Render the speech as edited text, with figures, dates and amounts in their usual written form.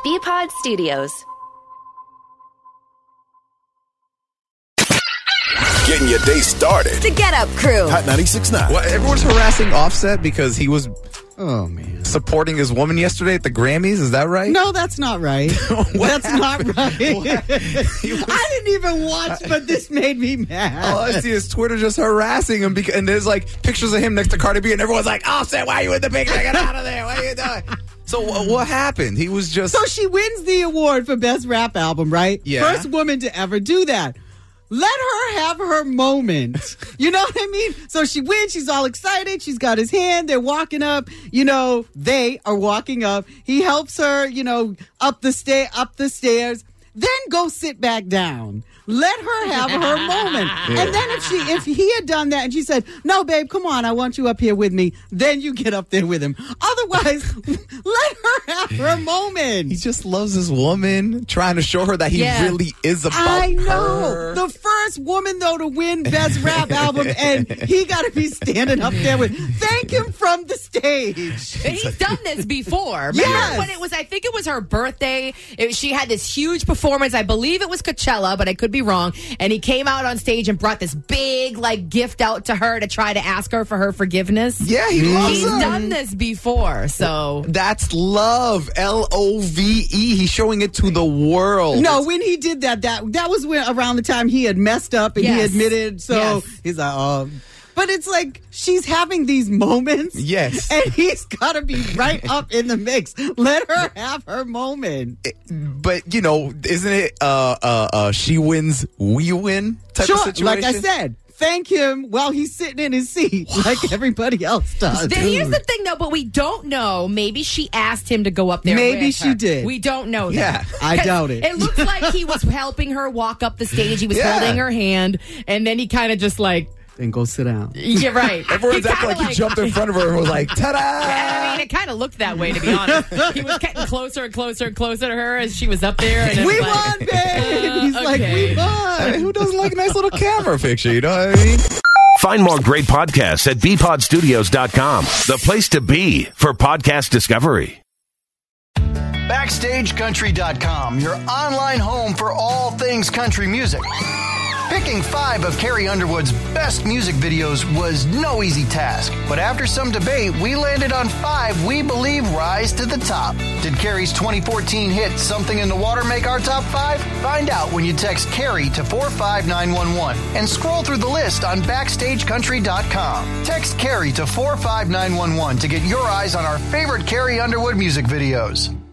BPod Studios. Getting your day started. The Get Up Crew. Hot 96.9. Well, everyone's harassing Offset because he was man, supporting his woman yesterday at the Grammys. Is that right? no, that's not right. That's not right. I didn't even watch, but this made me mad. All I see is Twitter just harassing him, and there's like pictures of him next to Cardi B, and everyone's like, Offset, why are you in the picture? Get out of there. What are you doing? So what happened? He was just... So she wins the award for Best Rap Album, right? Yeah. First woman to ever do that. Let her have her moment. You know what I mean? So she wins. She's all excited. She's got his hand. They're walking up. They are walking up. He helps her, up the stairs. Then go sit back down. Let her have her moment. Yeah. And then if he had done that and she said, "No, babe, come on, I want you up here with me," then you get up there with him. Otherwise, let her have her moment. He just loves his woman, trying to show her that he really is about I know. her. The first woman, though, to win Best Rap Album, and he got to be standing up there with, thank him from the stage. And he's done this before. Remember Yes. when I think it was her birthday, she had this huge performance. I believe it was Coachella, but I could be wrong. And he came out on stage and brought this big, gift out to her to try to ask her for her forgiveness. Yeah, he loves He's her. done this before, so... That's love. Love. He's showing it to the world. No, when he did that was around the time he had messed up and he Yes. admitted. So Yes. he's like, But it's like she's having these moments. Yes. And he's got to be right up in the mix. Let her have her moment. But, isn't it she wins, we win type of situation? Like I said, thank him while he's sitting in his seat like everybody else does. Here's the thing, though, but we don't know. Maybe she asked him to go up there Maybe with she her. did. We don't know that. Yeah. I doubt it. It looks like he was helping her walk up the stage. He was Yeah. holding her hand, and then he kind of just Then go sit down. Yeah, right. Everyone's He acting kinda like he jumped in front of her and was like, ta-da! I mean, it kind of looked that way, to be honest. He was getting closer and closer and closer to her as she was up there. And We it's like, won, babe! He's like, okay. we won! I mean, who doesn't like a nice little camera picture, you know what I mean? Find more great podcasts at bpodstudios.com, the place to be for podcast discovery. BackstageCountry.com, your online home for all things country music. Picking 5 of Carrie Underwood's best music videos was no easy task, but after some debate, we landed on 5 we believe rise to the top. Did Carrie's 2014 hit Something in the Water make our top 5? Find out when you text Carrie to 45911 and scroll through the list on BackstageCountry.com. Text Carrie to 45911 to get your eyes on our favorite Carrie Underwood music videos.